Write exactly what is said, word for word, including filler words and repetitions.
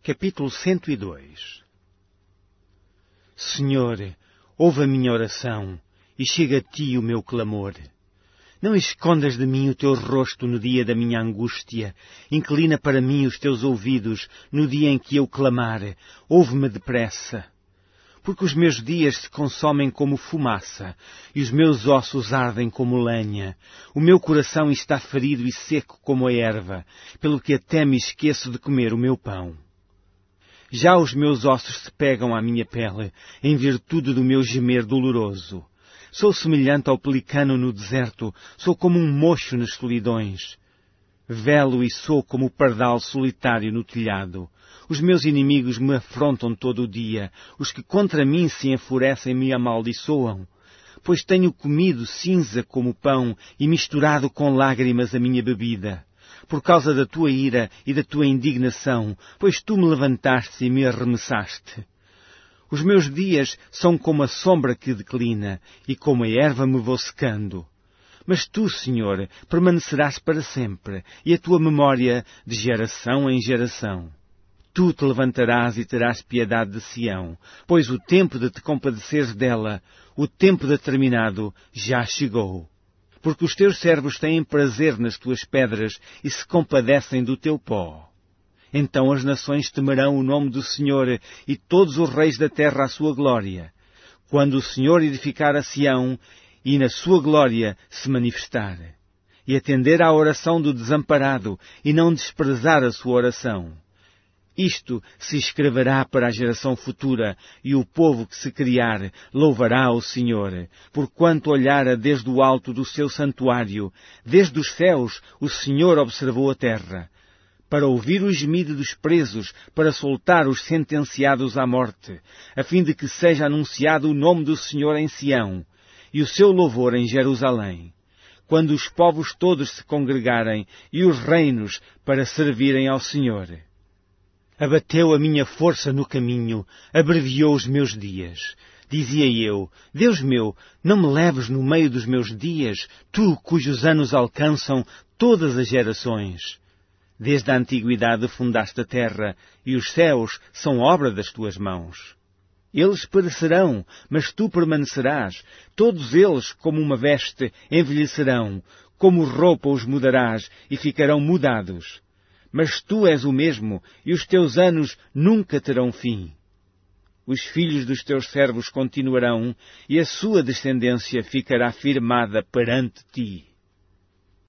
Capítulo cento e dois. Senhor, ouve a minha oração, e chega a ti o meu clamor. Não escondas de mim o teu rosto no dia da minha angústia. Inclina para mim os teus ouvidos no dia em que eu clamar. Ouve-me depressa. Porque os meus dias se consomem como fumaça, e os meus ossos ardem como lenha. O meu coração está ferido e seco como a erva, pelo que até me esqueço de comer o meu pão. Já os meus ossos se pegam à minha pele, em virtude do meu gemer doloroso. Sou semelhante ao pelicano no deserto, sou como um mocho nas solidões. Velo e sou como o pardal solitário no telhado. Os meus inimigos me afrontam todo o dia, os que contra mim se enfurecem me amaldiçoam. Pois tenho comido cinza como pão e misturado com lágrimas a minha bebida. Por causa da tua ira e da tua indignação, pois tu me levantaste e me arremessaste. Os meus dias são como a sombra que declina, e como a erva me vou secando. Mas tu, Senhor, permanecerás para sempre, e a tua memória de geração em geração. Tu te levantarás e terás piedade de Sião, pois o tempo de te compadeceres dela, o tempo determinado, já chegou. Porque os teus servos têm prazer nas tuas pedras e se compadecem do teu pó. Então as nações temerão o nome do Senhor e todos os reis da terra a sua glória. Quando o Senhor edificar a Sião e na sua glória se manifestar. E atender à oração do desamparado e não desprezar a sua oração. Isto se escreverá para a geração futura, e o povo que se criar louvará o Senhor, porquanto olhara desde o alto do seu santuário, desde os céus o Senhor observou a terra, para ouvir o gemido dos presos, para soltar os sentenciados à morte, a fim de que seja anunciado o nome do Senhor em Sião, e o seu louvor em Jerusalém, quando os povos todos se congregarem, e os reinos para servirem ao Senhor. Abateu a minha força no caminho, abreviou os meus dias. Dizia eu, Deus meu, não me leves no meio dos meus dias, tu cujos anos alcançam todas as gerações. Desde a antiguidade fundaste a terra, e os céus são obra das tuas mãos. Eles perecerão, mas tu permanecerás. Todos eles, como uma veste, envelhecerão. Como roupa os mudarás, e ficarão mudados. Mas tu és o mesmo, e os teus anos nunca terão fim. Os filhos dos teus servos continuarão, e a sua descendência ficará firmada perante ti.